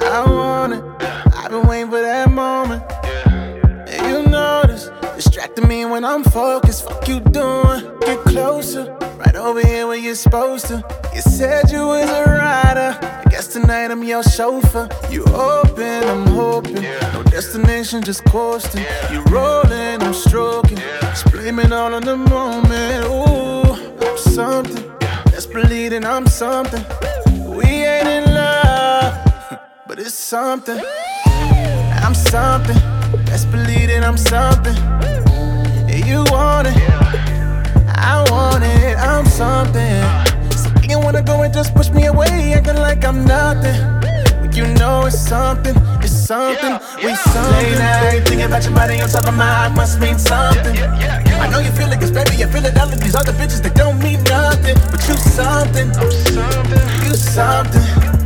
I want it. I've been waiting for that moment. And you notice, distracting me when I'm focused. Fuck you doing? Get closer, right over here where you're supposed to. You said you was a rider. I guess tonight I'm your chauffeur. You open, I'm hoping. No destination, just coasting. You rolling, I'm stroking. Just blame it all on the moment. Ooh, I'm something. Let's believe that I'm something. We ain't in love, but it's something. I'm something. Let's believe that I'm something. You want it, I want it. I'm something. So you wanna go and just push me away, acting like I'm nothing. But you know it's something. It's something. We something. Late night, thinking about your body on top of my heart must mean something. I know you feel it, cause baby, you feel it. All of these other bitches, they don't mean nothing. But you something. I'm something. You something.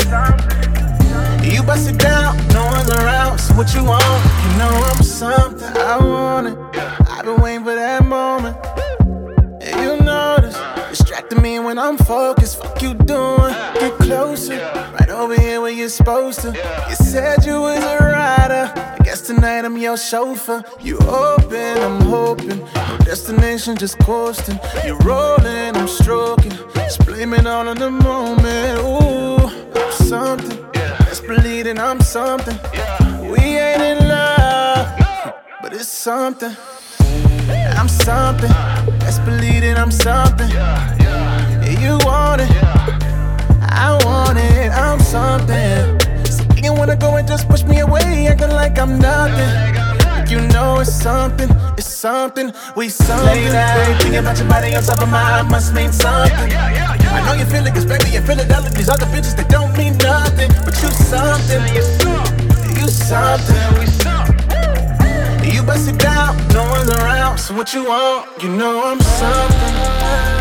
You bust it down, no one's around. So what you want? You know I'm something. I want it. I've been waiting for that moment. And you notice, distracting me when I'm focused. Fuck you doing? Get closer, right over here where you're supposed to. You said you was a rider. I guess tonight I'm your chauffeur. You open, I'm hoping. No destination, just coasting. You rolling, I'm stroking. Just blame it all on the moment. Ooh, I'm something. Let's believe that I'm something. We ain't in love, but it's something. I'm something. Let's believe that I'm something. You want it, I want it. I'm something. So you wanna go and just push me away, acting like I'm nothing. You know it's something. It's something. We something. Late night, thinking about your body on top of my heart must mean something. I know you feel it, cause baby, you feel it. All of these other bitches, they don't mean nothing. But you something. You something. We something. You bust it down, no one's around. So what you want? You know I'm something.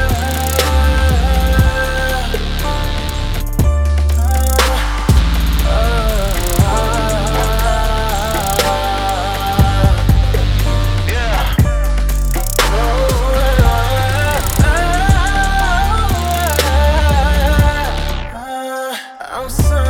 I'm something.